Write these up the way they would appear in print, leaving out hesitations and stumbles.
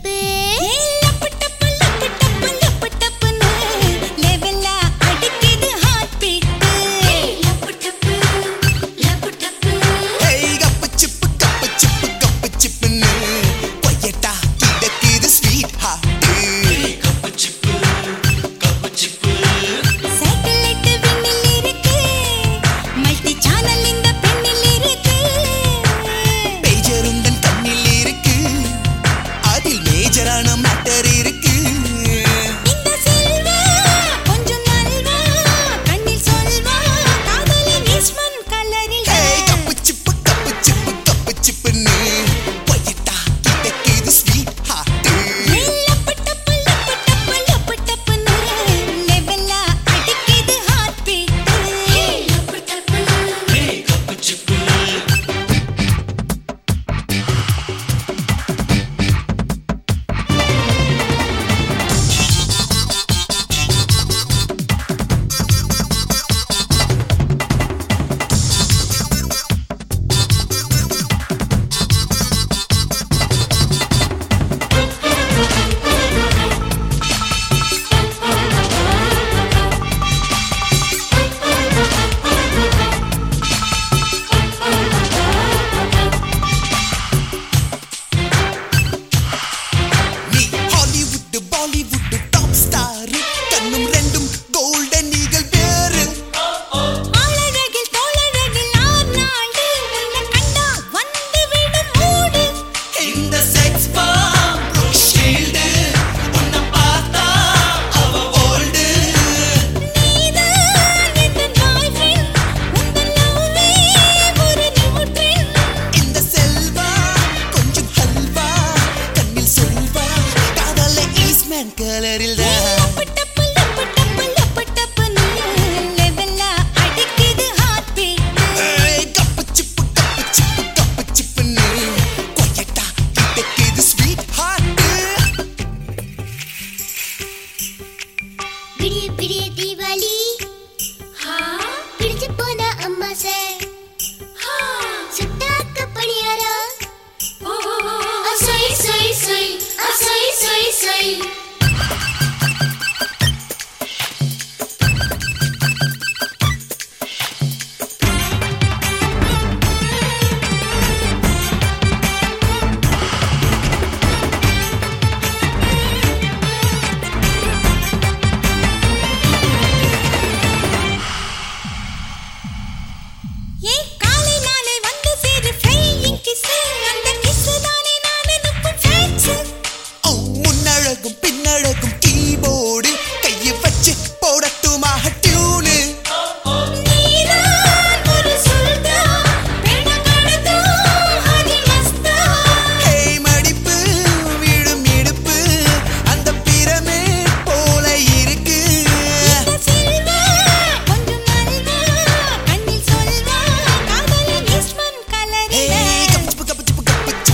டப்பு லப்பு டப்பு லப்பு டப்பு லப்பு டப்புன்னு லெவலா அடிக்குது ஹார்ட் பீட் லப்பு டப்பு லப்பு டப்பு ஏய் கப்பு சிப்புன்னு கொய்யட்டா கிடக்குது ஸ்வீட் ஹார்ட் கப்பு சிப்பு சேட்டலைட் விண்ணில் இருக்கு மல்டி சேனல் இந்த பெண்ணில் இருக்கு பேஜருந்தன் கண்ணில் இருக்கு அதில் மேஜரான மேட்டர் இருக்கு இந்த செல்வா கொஞ்சம் நல்வா கண்ணில் சொல்வா காதலின் இஸ்மன் கலரில் ஏய் கப்பு சிப்புன்னு கொய்யட்டா கிடக்குது ஸ்வீட் ஹார்ட் லப்பு டப்பு லப்பு டப்பு லப்பு டப்புன்னு லெவலா அடிக்குது ஹார்ட் பீட் லப்பு டப்பு நீ ஹாலிவுட் பாலிவுட் டாப் ஸ்டார் கண்ணும் ரெண்டும் கோல்டன் ஈகிள் பேரு ஆளழகில் தோளழகில் ஆர்நால்டு உன்னை கண்டா வந்து விடும் மூடு இந்த செக்ஸ் பாம் ப்ரூக் ஷீல்டு உன்னை பார்த்தா அவ ஓல்டு நீதான் என் பாய் ஃப்ரெண்ட் உந்தன் லவ்வே ஒரு நியூட்ரன் இந்த செல்வா கொஞ்சம் ஹல்வா கண்ணில் சொல்வா காதல ஈஸ்மேன் கலரில் தான் லப்பு டப்பு லப்பு டப்பு லப்பு டப்புன்னு லெவலா அடிக்குது ஹார்ட் பீட் ஏய் கப்பு சிப்புன்னு கொய்யட்டா கிடக்குது ஸ்வீட் ஹார்ட் விடிய விடிய தீபாவளி பிடிச்சு போன அம்மா சார் சுட்டாக்க பணியாரா அசை சை சை அசை சை சை ஏய் காலை நாளை வந்து சேரு ஃப்ளையிங் கிஸ் அந்த கிஸ் தானே நான் அனுப்பும் ஃபேக்ஸ் முன்னழகும் பின்னழகும் கீபோர்டு கையை வச்சு போடட்டுமா டியூனு நீதான் ஒரு சுல்தான் பெண்ணம் கடத்தா ஹதி மஸ்தா ஹேய் மடிப்பு விடும் இடுப்பு அந்த பிரமே போல இருக்கு இந்த செல்வா கொஞ்சம் நல்வா கண்ணில் சொல்வா காதலின் இஸ்மன் கலரில் ஏய் கப்பு சிப்பு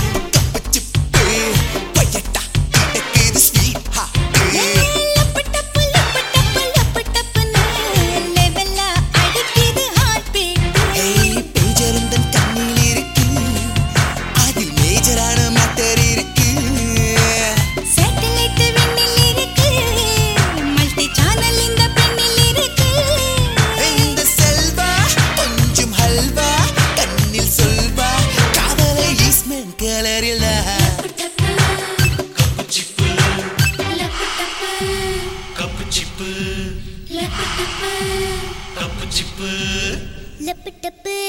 கொய்யட்டா கிடக்குது ஸ்வீட் ஹார்ட் லப்பு டப்பு லப்பு டப்பு லப்பு டப்புன்னு லெவலா அடிக்குது ஹார்ட் பீட் ஏய் பேஜருந்தன் கண்ணில் இருக்கு அதில் மேஜரான மேட்டர் இருக்கு சேட்டலைட் விண்ணில் இருக்கு மல்டி சேனல் இந்த பெண்ணில் இருக்கு இந்த செல்வா கொஞ்சம் ஹல்வா கண்ணில் சொல்வா காதலை ஈஸ்மேன் கலரில் லப்பு டப்பு கப்பு சிப்பு லப்பு டப்பு கப்பு சிப்பு லப்பு டப்பு கப்பு சிப்பு லப்பு டப்பு